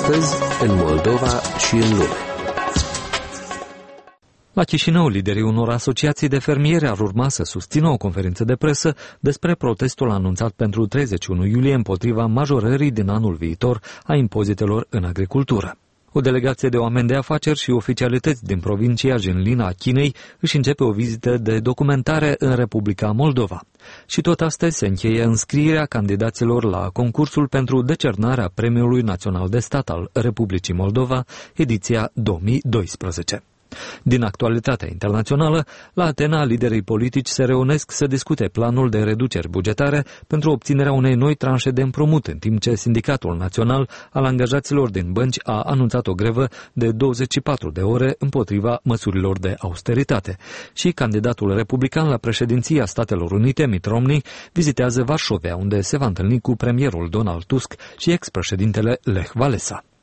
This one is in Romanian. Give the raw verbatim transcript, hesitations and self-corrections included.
Astăzi, în Moldova și în lume. La Chișinău, liderii unor asociații de fermieri ar urma să susțină o conferință de presă despre protestul anunțat pentru treizeci și unu iulie împotriva majorării din anul viitor a impozitelor în agricultură. O delegație de oameni de afaceri și oficialități din provincia Jenlina a Chinei își începe o vizită de documentare în Republica Moldova. Și tot astăzi se încheie înscrierea candidaților la concursul pentru decernarea Premiului Național de Stat al Republicii Moldova, ediția două mii doisprezece. Din actualitatea internațională, la Atena, liderii politici se reunesc să discute planul de reduceri bugetare pentru obținerea unei noi tranșe de împrumut, în timp ce Sindicatul Național al Angajaților din Bănci a anunțat o grevă de douăzeci și patru de ore împotriva măsurilor de austeritate. Și candidatul republican la președinția Statelor Unite, Mitt Romney, vizitează Varșovia, unde se va întâlni cu premierul Donald Tusk și ex-președintele Lech Walesa.